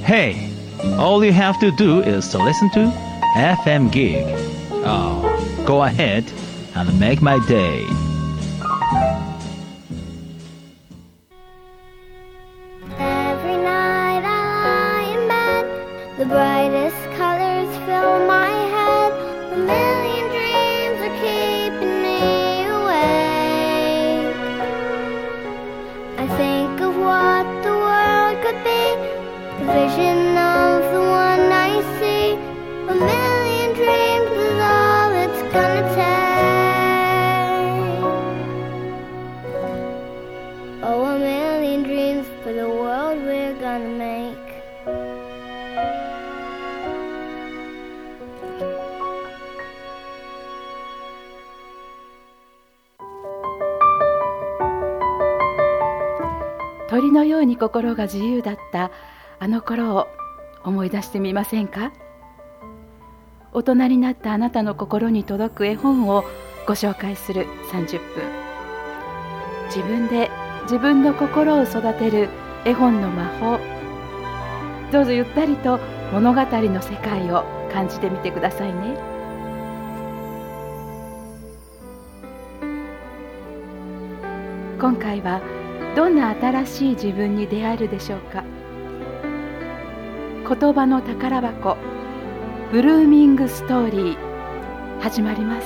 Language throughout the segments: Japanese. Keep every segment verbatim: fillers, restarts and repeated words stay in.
Hey, all you have to do is to listen to エフエム Gig. Oh, go ahead and make my day. Every night I lie in bed, the brightest colors fill my head. A million dreams are keeping me awake. I think of what the world could be, the vision of the one I see. A million dreams is all it's gonna take. Oh, a million dreams for the world we're gonna make. 鳥のように心が自由だったあの頃を思い出してみませんか？大人になったあなたの心に届く絵本をご紹介するさんじゅっぷん。自分で自分の心を育てる絵本の魔法。どうぞゆったりと物語の世界を感じてみてくださいね。今回はどんな新しい自分に出会えるでしょうか。言葉の宝箱ブルーミングストーリー始まります。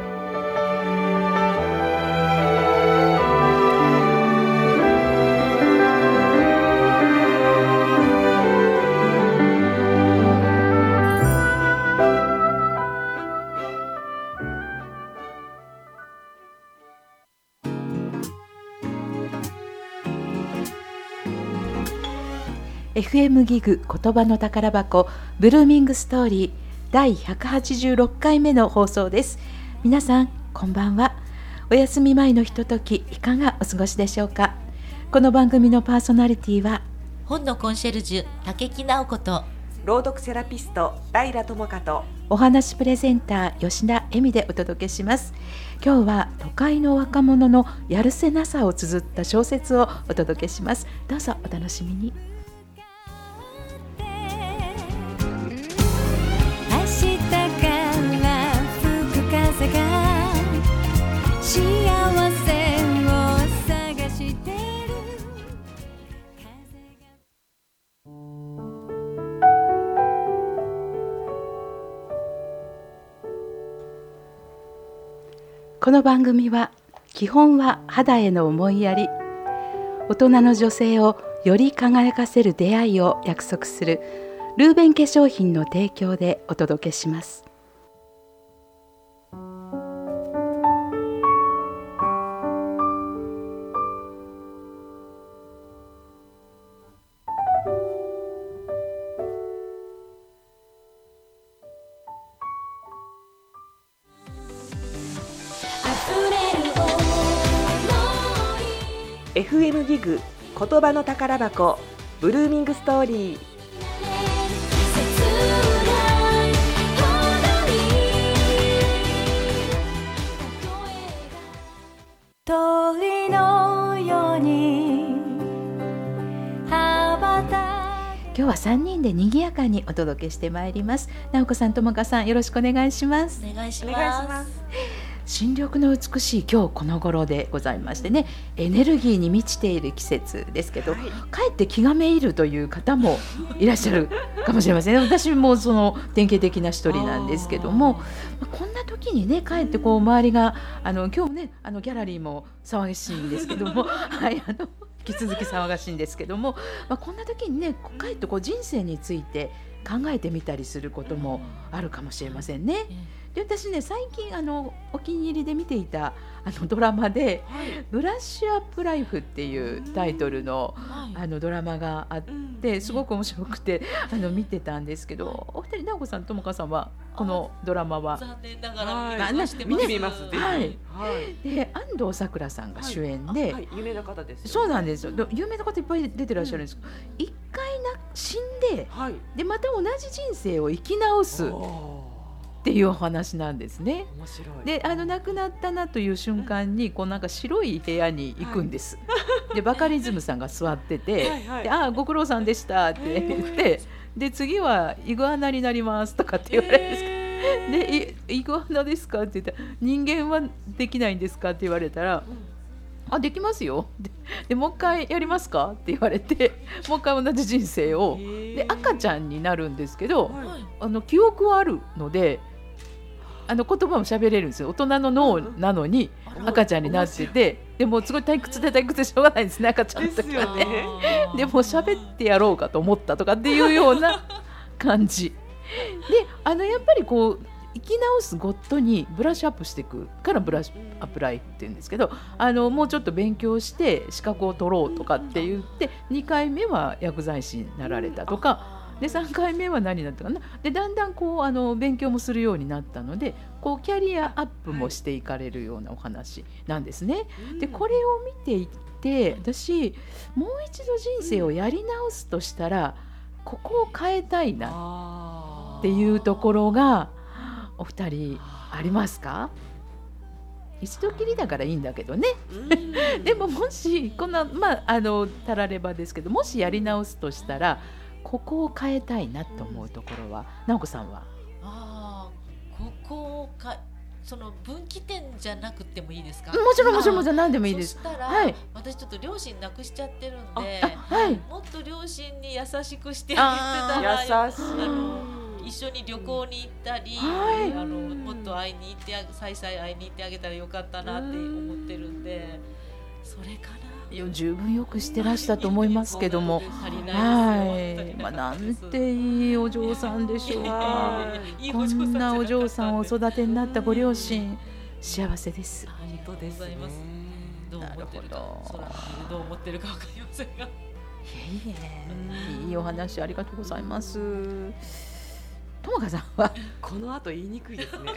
エフエム ギグ言葉の宝箱ブルーミングストーリーだいひゃくはちじゅうろっかいめの放送です。皆さんこんばんは。お休み前のひとときいかがお過ごしでしょうか。この番組のパーソナリティは本のコンシェルジュ竹木直子と朗読セラピストライラ智香とお話プレゼンター吉田恵美でお届けします。今日は都会の若者のやるせなさを綴った小説をお届けします。どうぞお楽しみに。この番組は基本は肌への思いやり、大人の女性をより輝かせる出会いを約束するルーベン化粧品の提供でお届けします。 エフエム ギグ言葉の宝箱ブルーミングストーリー。 鳥のように羽ばた今日はさんにんで賑やかにお届けしてまいります。直子さん、智香さん、よろしくお願いします。 お願いしお願いしまます。 新緑の美しい今日この頃でございましてね、エネルギーに満ちている季節ですけど、 はい、 かえって気がめいるという方もいらっしゃるかもしれません。私もその典型的な一人なんですけども、こんな時にね、かえってこう周りがあの今日ね、あのギャラリーも騒がしいんですけどもはい、あの引き続き騒がしいんですけども、まあ、こんな時にね、かえってこう人生について考えてみたりすることもあるかもしれませんね。で、私ね、最近あのお気に入りで見ていたあのドラマで、はい、ブラッシュアップライフっていうタイトルの、はい、あのドラマがあって、すごく面白くてあの見てたんですけど、お二人、直子さん、智香さんはこのドラマは残念ながらはい見まして見てみます。 はい、 はい、 で安藤サクラさんが主演で、はいはい、有名な方ですよね。 そうなんですよ。有名な方いっぱい出てらっしゃるんですけど、一、うん、回な死んで、 はい、 でまた同じ人生を生き直すっていうお話なんですね。 面白い。 であの亡くなったなという瞬間にこうなんか白い部屋に行くんです、はい、でバカリズムさんが座っててはい、はい、であご苦労さんでしたって言ってで次はイグアナになりますとかって言われるんですけどでイグアナですかって言ったら人間はできないんですかって言われたら、うんあできますよ で, でもう一回やりますかって言われてもう一回同じ人生をで赤ちゃんになるんですけど、はい、あの記憶はあるのであの言葉も喋れるんですよ。大人の脳なのに赤ちゃんになっててでもすごい退屈で退屈でしょうがないんですね赤ちゃんとかねでも喋ってやろうかと思ったとかっていうような感じであのやっぱりこう生き直すごとにブラッシュアップしていくからブラッシュアップライフって言うんですけどあのもうちょっと勉強して資格を取ろうとかって言ってにかいめは薬剤師になられたとかでさんかいめは何になったかなでだんだんこうあの勉強もするようになったのでこうキャリアアップもしていかれるようなお話なんですね。でこれを見ていって私もう一度人生をやり直すとしたらここを変えたいなっていうところがお二人ありますか？一度きりだからいいんだけどねでももしこんな、まあ、あのたらればですけどもしやり直すとしたらここを変えたいなと思うところは直子さんはあここをかその分岐点じゃなくてもいいですか？ もちろんもちろんもちろん何でもいいです。 そしたら、はい、私ちょっと両親亡くしちゃってるんで、はい、もっと両親に優しくしてあげてたら優しいあの一緒に旅行に行ったり、はい、あのもっと会いに行ってさいさい会いに行ってあげたらよかったなって思ってるんでそれかな。 いや十分よくしてらしたと思いますけどもはい、まあ、なんていいお嬢さんでしょうかこんなお嬢さんをお育てになったご両親幸せです。 本当ですね。どう思ってるかどう思ってるか分かりませんがいえいえいいお話ありがとうございます。ともかさんはこの後言いにくいですね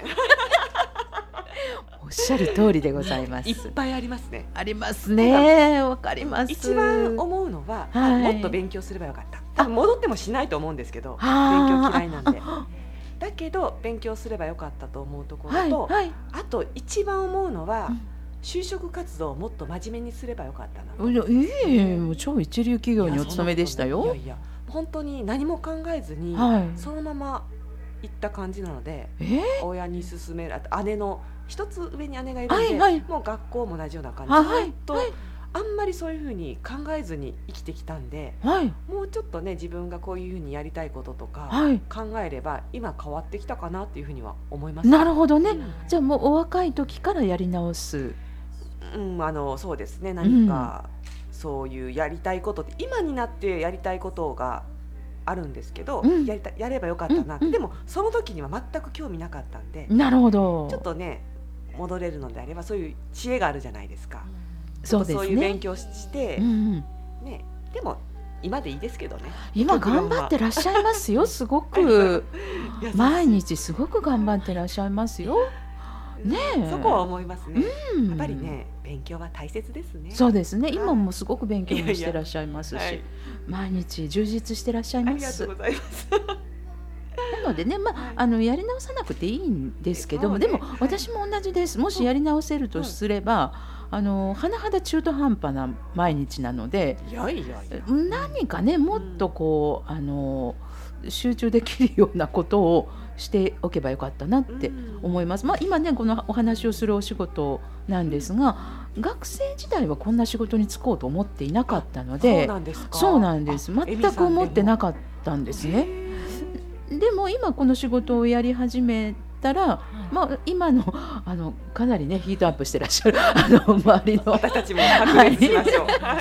おっしゃる通りでございます。 いっぱいありますね。 ありますね。わかります。 一番思うのは、はい、もっと勉強すればよかった。多分戻ってもしないと思うんですけど、勉強嫌いなんで。だけど勉強すればよかったと思うところと、はいはい、あと一番思うのは、うん、就職活動をもっと真面目にすればよかったな。 いやいえ、もう超一流企業にお勤めでしたよ。いやいや本当に何も考えずに、はい、そのまま行った感じなので、えー、親に勧めるあと姉の一つ上に姉がいるので、はいはい、もう学校も同じような感じで、はいとはい、あんまりそういうふうに考えずに生きてきたんで、はい、もうちょっとね自分がこういうふうにやりたいこととか考えれば、はい、今変わってきたかなっていうふうには思います。 なるほどね、うん、じゃあもうお若い時からやり直す、 うん、あのそうですね何か、うん、そういうやりたいことって今になってやりたいことがあるんですけど、うん、やりたやればよかったな、うんうん、でもその時には全く興味なかったんで、 なるほど、 ちょっとね戻れるのであればそういう知恵があるじゃないですか、 うん、そうですね、 そういう勉強して、うんうんね、でも今でいいですけどね。 今頑張ってらっしゃいますよすごく毎日すごく頑張ってらっしゃいますよねえ、 そこは思いますね、うん、やっぱりね勉強は大切ですね。 そうですね、今もすごく勉強もしてらっしゃいますし、いやいや、はい、毎日充実してらっしゃいます。ありがとうございますなのでね、まあ、あのやり直さなくていいんですけども、でも私も同じです。もしやり直せるとすれば、あの甚だ中途半端な毎日なので、 いやいやいや何かねもっとこう、うん、あの集中できるようなことをしておけばよかったなって思います、まあ、今ねこのお話をするお仕事なんですが、学生時代はこんな仕事に就こうと思っていなかったので、 そうなんですか。 そうなんです、全く思ってなかったんですね。でも今この仕事をやり始めたら、まあ、今 の, あのかなりねヒートアップしてらっしゃるあの周りの私たちも白熱しましょう、はい、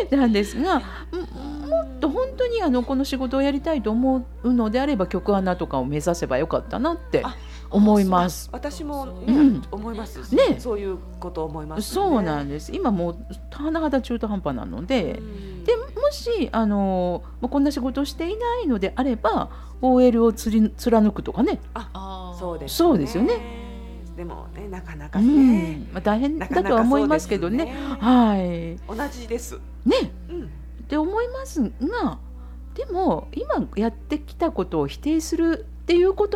なんですが、もっと本当にあのこの仕事をやりたいと思うのであれば局アナとかを目指せばよかったなって思います。 私も、ねうん、思います、ね、そういうこと思います、ね、 そうなんです。今もう甚だ中途半端なので、でもしあのこんな仕事をしていないのであれば オーエル をつり貫くとかね。 あ、そうですね。 そうですよね。 でもねなかなかね、 うんまあ、大変だとは思いますけど ね, なかなかね、はい、 同じですね、 うん、 って思いますが、でも今やってきたことを否定するっていうことも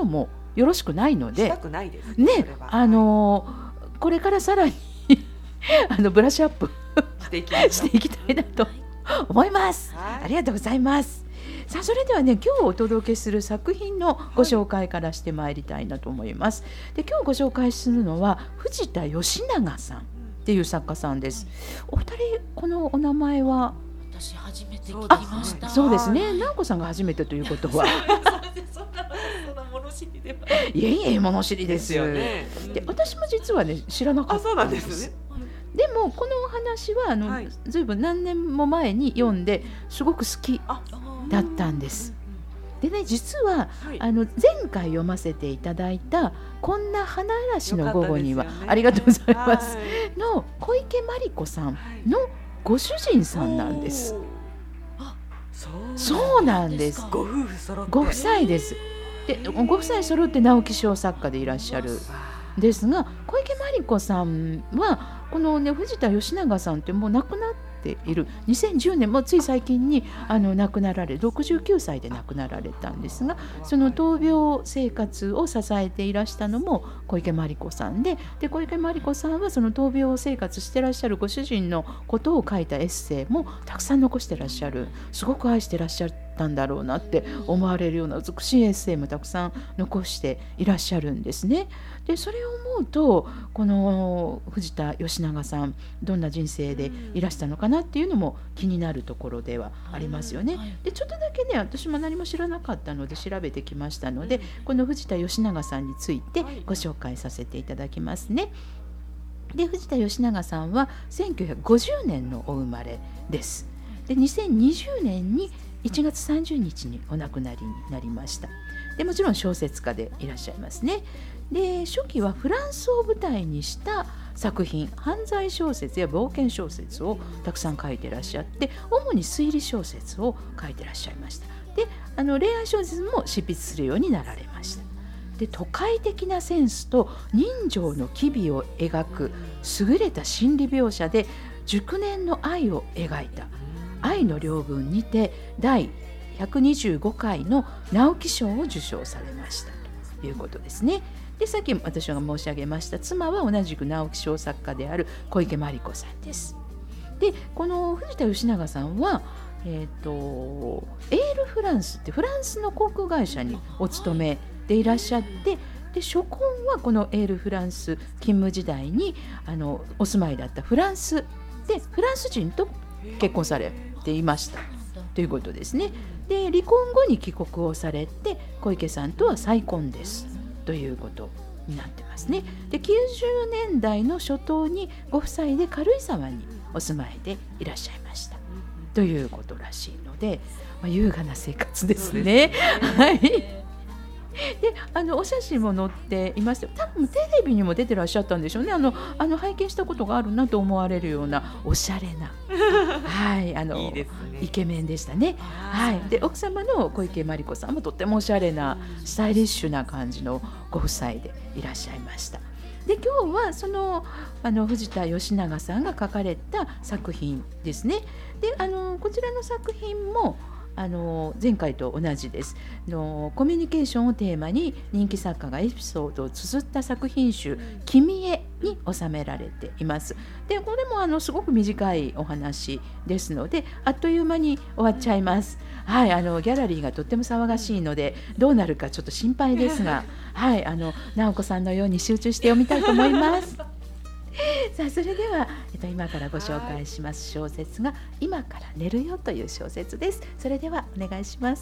よろしくないので、 したくないですね。 ね、あのー、これからさらにあのブラッシュアップしていきたいしていきたいなと思います。ありがとうございます。さあそれではね、今日お届けする作品のご紹介からしてまいりたいなと思います。で今日ご紹介するのは藤田義永さんっていう作家さんです。お二人このお名前は？ 私初めて聞きました。 そうですね。直子さんが初めてということはそんなそんな物知りでは。 いえいえ物知りですよね。 で私も実はね知らなかったんです。 あ、そうなんですね。 でもこのお話はあの、はい、ずいぶん何年も前に読んですごく好きだったんです。でね、実は、はい、あの前回読ませていただいたこんな花嵐の午後には、ね、ありがとうございます、はい、の小池真理子さんのご主人さんなんです。 あ、 そうなんです。 ご夫婦揃ってご夫妻です。でご夫妻揃って直木賞作家でいらっしゃるですが、小池真理子さんはこのね藤田義永さんってもう亡くなっているにせんじゅうねんもつい最近にあの亡くなられろくじゅうきゅうさいで亡くなられたんですが、その闘病生活を支えていらしたのも小池真理子さんで、で小池真理子さんはその闘病生活してらっしゃるご主人のことを書いたエッセイもたくさん残してらっしゃる、すごく愛してらっしゃったんだろうなって思われるような美しいエッセイもたくさん残していらっしゃるんですね。でそれを思うとこの藤田義永さんどんな人生でいらしたのかなっていうのも気になるところではありますよね。でちょっとだけね私も何も知らなかったので調べてきましたので、この藤田義永さんについてご紹介させていただきますね。で藤田義永さんはせんきゅうひゃくごじゅうねんのお生まれです。でにせんにじゅうねんにいちがつさんじゅうにちにお亡くなりになりました。でもちろん小説家でいらっしゃいますね。で初期はフランスを舞台にした作品、犯罪小説や冒険小説をたくさん書いてらっしゃって、主に推理小説を書いてらっしゃいました。であの恋愛小説も執筆するようになられました。で都会的なセンスと人情の機微を描く優れた心理描写で熟年の愛を描いた愛の領分にてだいひゃくにじゅうごかいの直木賞を受賞されましたということですね。でさっき私が申し上げました妻は同じく直木賞作家である小池真理子さんです。でこの藤田義永さんは、えーと、エールフランスってフランスの航空会社にお勤めでいらっしゃって、で初婚はこのエールフランス勤務時代にあのお住まいだったフランスでフランス人と結婚されていましたということですね。で離婚後に帰国をされて小池さんとは再婚ですということになってますね。できゅうじゅうねんだいの初頭にご夫妻で軽井沢にお住まいでいらっしゃいましたということらしいので、まあ、優雅な生活ですね。はいであのお写真も載っていまして、多分テレビにも出てらっしゃったんでしょうね。あのあの拝見したことがあるなと思われるようなおしゃれなはいあのいいですね、イケメンでしたね。はい、で奥様の小池真理子さんもとってもおしゃれなスタイリッシュな感じのご夫妻でいらっしゃいました。で今日はそのあの藤田義永さんが書かれた作品ですね。であのこちらの作品もあの前回と同じです。のコミュニケーションをテーマに人気作家がエピソードを綴った作品集「君へ」に収められています。でこれもあのすごく短いお話ですのであっという間に終わっちゃいます。はい、あのギャラリーがとっても騒がしいのでどうなるかちょっと心配ですが、はい、あの直子さんのように集中して読みたいと思います。さあそれでは、えっと、今からご紹介します小説が今から寝るよという小説です。それではお願いします。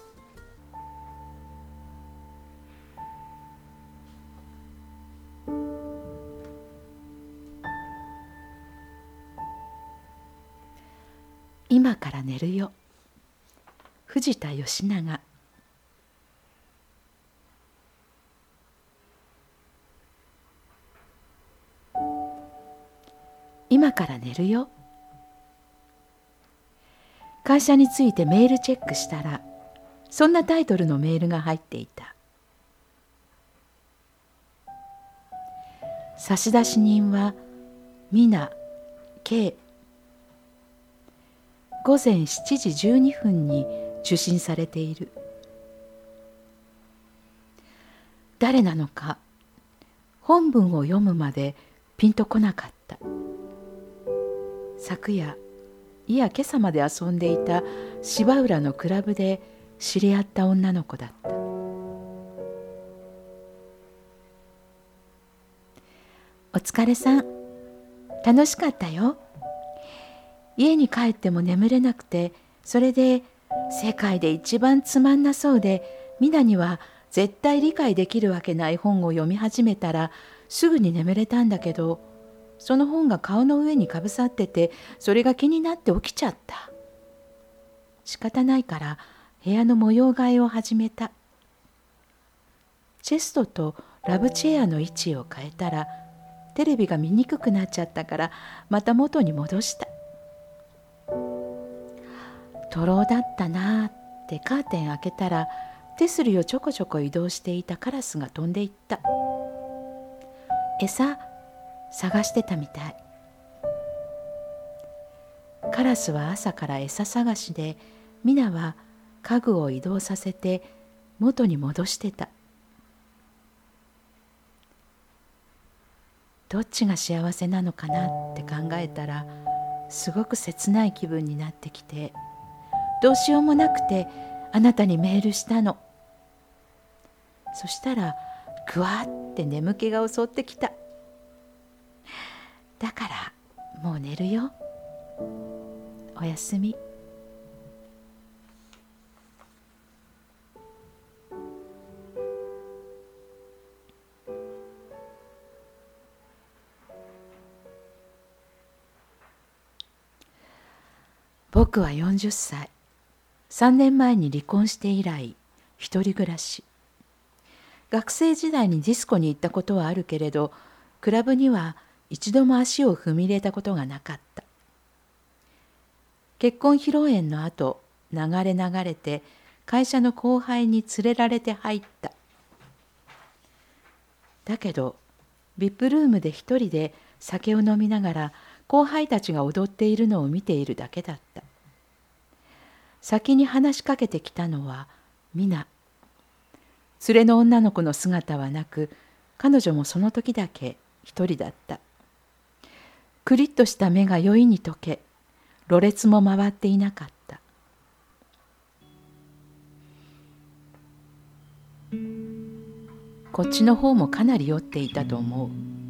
今から寝るよ、藤田義永。今から寝るよ。会社についてメールチェックしたらそんなタイトルのメールが入っていた。差出人は皆 K。 午前しちじじゅうにふんに受信されている。 誰なのか本文を読むまでピンとこなかった。昨夜いや今朝まで遊んでいた芝浦のクラブで知り合った女の子だった。お疲れさん。楽しかったよ。家に帰っても眠れなくて、それで世界で一番つまんなそうでミナには絶対理解できるわけない本を読み始めたらすぐに眠れたんだけど、その本が顔の上にかぶさってて、それが気になって起きちゃった。仕方ないから部屋の模様替えを始めた。チェストとラブチェアの位置を変えたらテレビが見にくくなっちゃったからまた元に戻した。とろうだったなってカーテン開けたら、手すりをちょこちょこ移動していたカラスが飛んでいった。餌探してたみたい。カラスは朝から餌探しで、ミナは家具を移動させて元に戻してた。どっちが幸せなのかなって考えたら、すごく切ない気分になってきて、どうしようもなくてあなたにメールしたの。そしたらぐわって眠気が襲ってきた。だからもう寝るよ。おやすみ。僕はよんじゅっさい。さんねんまえに離婚して以来一人暮らし。学生時代にディスコに行ったことはあるけれど、クラブには一度も足を踏み入れたことがなかった。結婚披露宴の後、流れ流れて会社の後輩に連れられて入った。だけどブイアイピールームで一人で酒を飲みながら後輩たちが踊っているのを見ているだけだった。先に話しかけてきたのはミナ。連れの女の子の姿はなく、彼女もその時だけ一人だった。クリッとした目が酔いに溶け、ろれつも回っていなかった。こっちの方もかなり酔っていたと思う。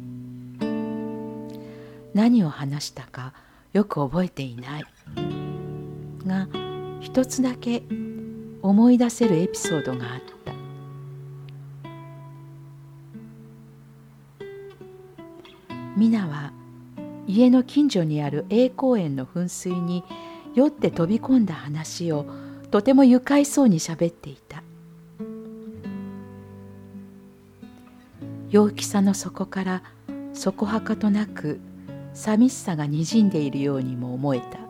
何を話したかよく覚えていないが、一つだけ思い出せるエピソードがあった。ミナは家の近所にある A 公園の噴水に酔って飛び込んだ話をとても愉快そうにしゃべっていた。陽気さの底からそこはかとなく寂しさがにじんでいるようにも思えた。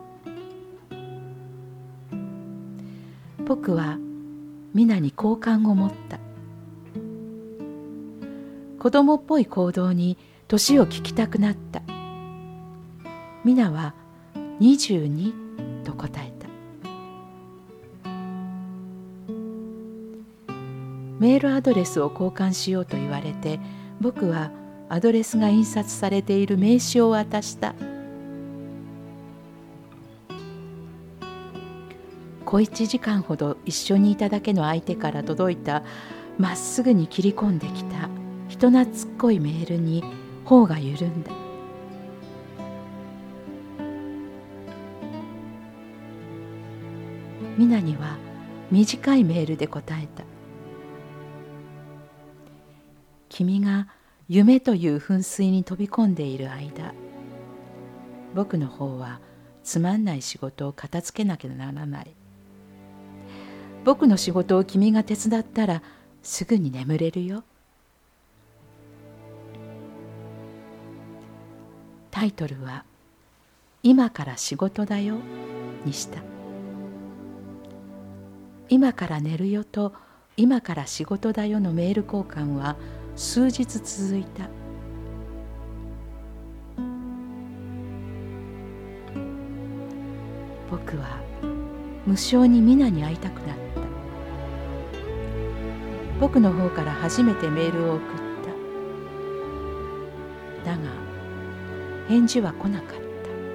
僕はミナに好感を持った。子供っぽい行動に年を聞きたくなった。ミナはにじゅうにと答えた。メールアドレスを交換しようと言われて、僕はアドレスが印刷されている名刺を渡した。小一時間ほど一緒にいただけの相手から届いたまっすぐに切り込んできた人懐っこいメールに頬が緩んだ。ミナには短いメールで答えた。君が夢という噴水に飛び込んでいる間、僕の方はつまんない仕事を片付けなきゃならない。僕の仕事を君が手伝ったらすぐに眠れるよ。タイトルは今から仕事だよにした。今から寝るよと今から仕事だよのメール交換は数日続いた。僕は無性にミナに会いたくなった。 僕の方から初めてメールを送った。だが返事は来なかった。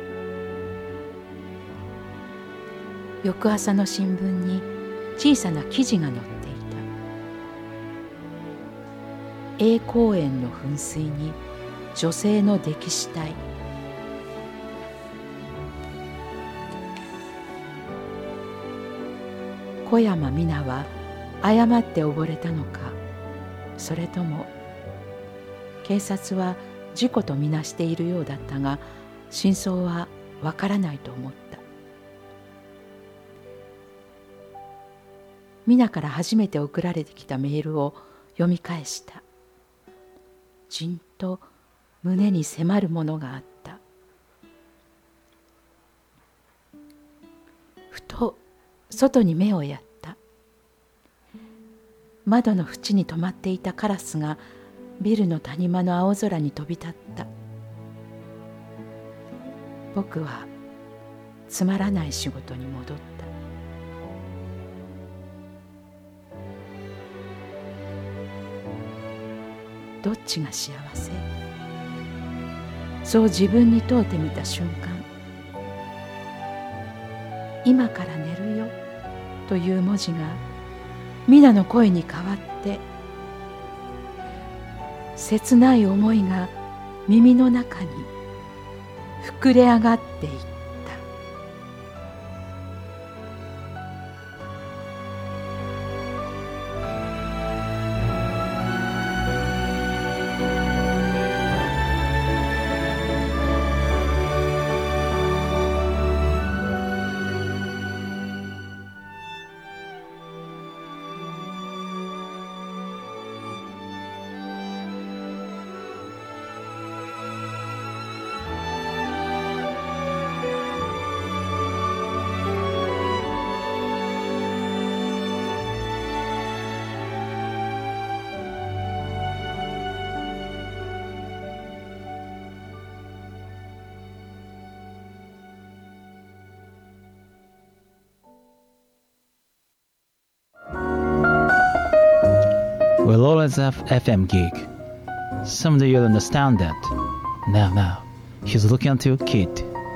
翌朝の新聞に小さな記事が載っていた。 A 公園の噴水に女性の溺死体。小山美奈は誤って溺れたのか、それとも警察は事故とみなしているようだったが、真相はわからないと思った。美奈から初めて送られてきたメールを読み返した。じんと胸に迫るものがあった。ふと外に目をやった。窓の縁に止まっていたカラスがビルの谷間の青空に飛び立った。僕はつまらない仕事に戻った。どっちが幸せ？そう自分に問うてみた瞬間、今から寝るよという文字が美奈の声に変わって、切ない思いが耳の中に膨れ上がっていった。 We'll always have F M gig. Someday you'll understand that. Now, now, he's looking at your kid.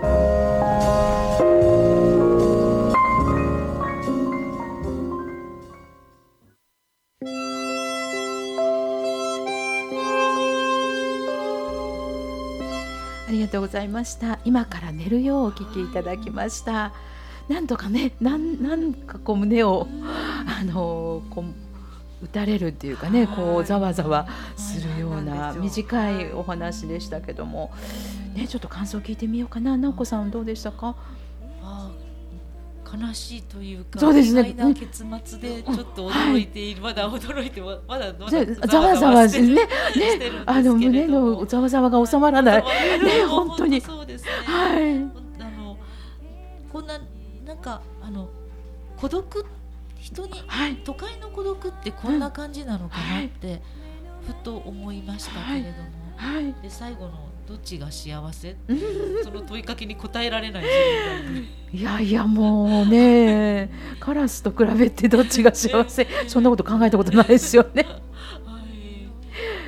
ありがとうございました。今から寝るようお聞きいただきました。なんとかね、なん、なんかこう胸をあのこう打たれるっていうかね、こうざわざわするような短いお話でしたけども、ね、ちょっと感想を聞いてみようかな。直子さんどうでしたか？ あ悲しいというか、 そうですね、 意外な結末でちょっと驚いている、うんはい、まだ驚いてまだまだざわざわしてね、ね、あの胸のざわざわが収まらない、ね、本当にそうですね、 はい、 あのこんななんかあの孤独人に、はい、都会の孤独ってこんな感じなのかなって、うんはい、ふと思いましたけれども、はいはい、で最後のどっちが幸せ、うん、その問いかけに答えられない自分がいる。 いやいやもうねカラスと比べてどっちが幸せそんなこと考えたことないですよね、はい、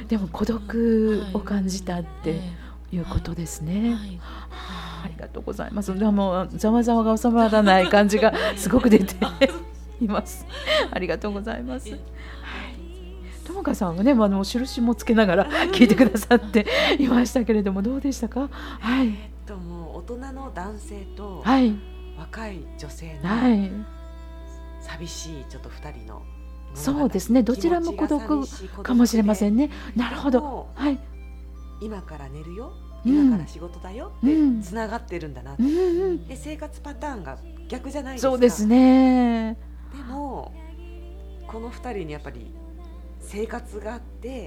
でも孤独を感じたっていうことですね、はいはいはい、ありがとうございます。でもざわざわが収まらない感じがすごく出ていますありがとうございます。ともかさんはね、あの印もつけながら聞いてくださっていましたけれどもどうでしたか？はい、えー、っともう大人の男性と若い女性の寂しいちょっとふたりの、 そうですね、どちらも孤独かもしれませんね。なるほど、はい、 今から寝るよ、今から仕事だよってつながってるんだなって、うんうん、で生活パターンが逆じゃないですか。 そうですね。 でもこのふたりにやっぱり生活があって、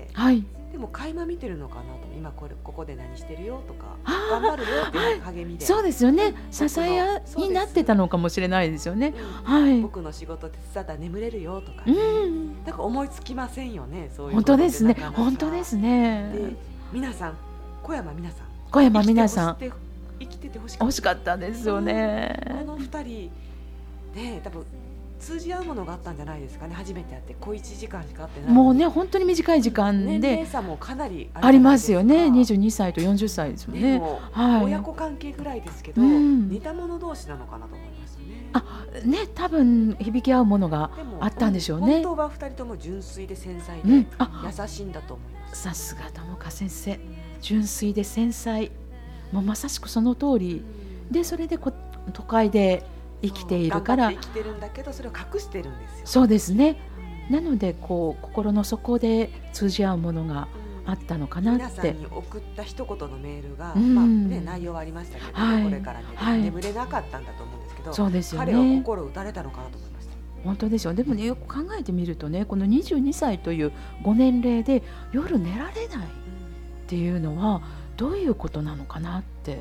はい、 でも垣間見てるのかなと、今これここで何してるよとか頑張るよっていう励みで、 そうですよね、支えになってたのかもしれないですよね、 うん、 はい、 僕の仕事手伝ったら眠れるよとか、 ね、うん、 なんか思いつきませんよね、そういう本当ですね、本当ですね。 で皆さん、小山皆さん、 小山皆さん生きててほしかった、 欲しかったですよね。 このふたりね、多分通じ合うものがあったんじゃないですかね。初めて会って小いちじかんしか会ってない。 もうね本当に短い時間で年齢差もかなりあ, ありますよね。にじゅうにさいとよんじゅっさいですもんね。 でも、はい、親子関係ぐらいですけど、うん、似た者同士なのかなと思いますね。 あね、多分響き合うものがあったんでしょうね。 本当はふたりとも純粋で繊細で、うん、優しいんだと思います。 さすが友香先生、純粋で繊細、もうまさしくその通り、うん、でそれでこ都会で生きているから頑張って生きてるんだけどそれを隠してるんですよ。 そうですね、うん、なのでこう心の底で通じ合うものがあったのかなって、 皆さんに送った一言のメールが、うんまあね、内容はありましたけど、ねはい、これから、ねはい、眠れなかったんだと思うんですけど、 そうですよね、 彼は心打たれたのかなと思いました。 本当ですよ。でもねよく考えてみるとね、このにじゅうにさいというご年齢で夜寝られないっていうのはどういうことなのかなって、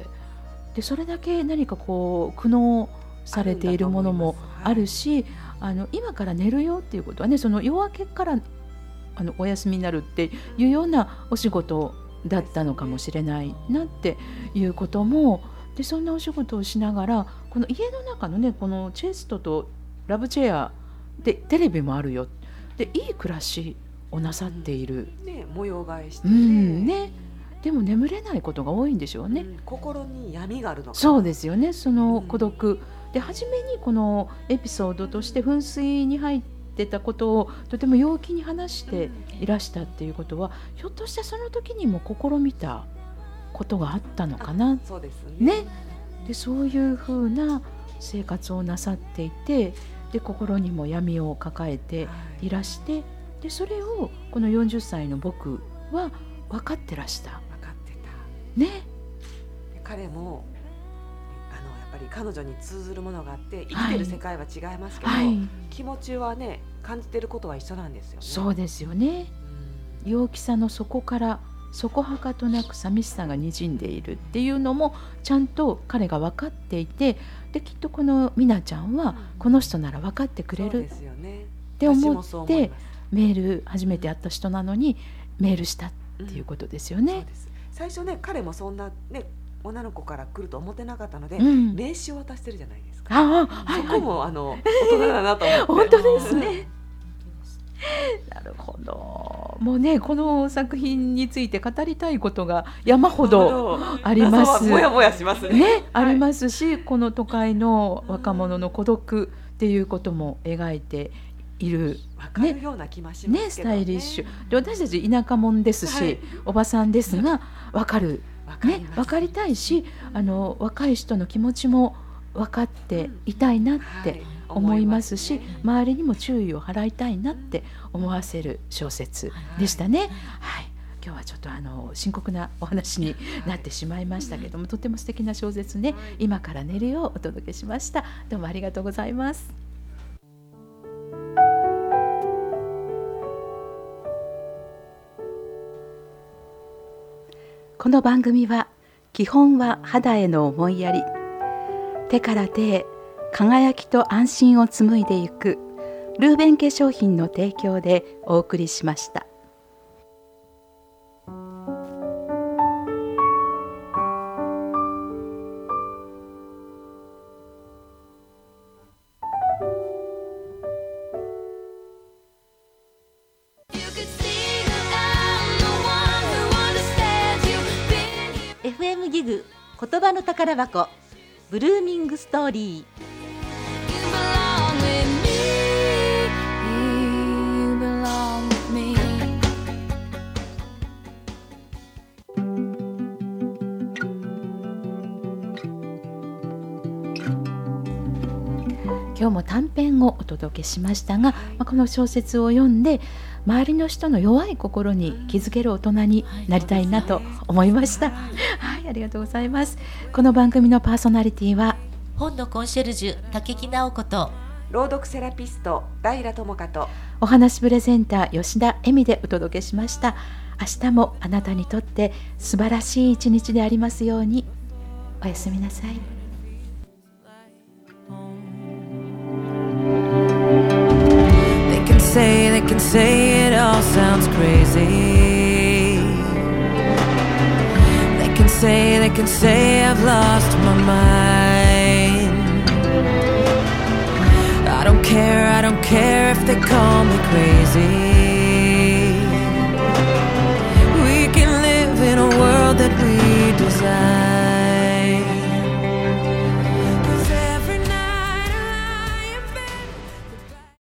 でそれだけ何かこう苦悩されているものもあるし、あの今から寝るよっていうことはね、その夜明けからあのお休みになるっていうようなお仕事だったのかもしれないなっていうことも、でそんなお仕事をしながらこの家の中のねこのチェストとラブチェアでテレビもあるよでいい暮らしをなさっている、 うんね、模様替えしてね、 うんね、でも眠れないことが多いんでしょうね、うん、 心に闇があるのかな。 そうですよね。その孤独、うん、で初めにこのエピソードとして噴水に入ってたことをとても陽気に話していらしたっていうことは、ひょっとしてその時にも試みたことがあったのかな。 そうですね。 ね、でそういうふうな生活をなさっていて、で心にも闇を抱えていらして、はい、でそれをこのよんじゅっさいの僕は分かってらした。 分かってたね。 で彼もあのやっぱり彼女に通ずるものがあって、生きてる世界は違いますけど、はい、気持ちはね感じてることは一緒なんですよね。 そうですよね、うん、陽気さの底からそこはかとなく寂しさがにじんでいるっていうのもちゃんと彼が分かっていて、できっとこのみなちゃんはこの人なら分かってくれるって思ってメール、初めて会った人なのにメールしたっていうことですよね、うん、そうです。 最初ね彼もそんなね女の子から来ると思ってなかったので、うん、名刺を渡してるじゃないですか。 ああ、はいはい、 そこもあの大人だなと思って本当ですねなるほど。もうねこの作品について語りたいことが山ほどあります。 もやもやしますね。 ね、はい、ありますし、この都会の若者の孤独っていうことも描いている。 分かるような気もしますけどね。ね、スタイリッシュで、私たち田舎者ですし、はい、おばさんですが分かる、ね、分かりたいし、あの若い人の気持ちも分かっていたいなって、うんはい思いますし、周りにも注意を払いたいなって思わせる小説でしたね、はいはい、今日はちょっとあの深刻なお話になってしまいましたけども、とても素敵な小説ね、今から寝るようお届けしました。どうもありがとうございます。この番組は基本は肌への思いやり、手から手へ輝きと安心を紡いでいくルーベン化粧品の提供でお送りしました。 エフエム ギグ言葉の宝箱ブルーミングストーリー。 今日も短編をお届けしましたが、はい、まあ、この小説を読んで周りの人の弱い心に気づける大人になりたいなと思いました、はいはい、ありがとうございます。この番組のパーソナリティは本のコンシェルジュ竹木直子と朗読セラピスト平智香とお話プレゼンター吉田恵美でお届けしました。明日もあなたにとって素晴らしい一日でありますように。おやすみなさい。 Say, they can say it all sounds crazy. They can say, they can say I've lost my mind. I don't care. care, I don't care if they call me crazy.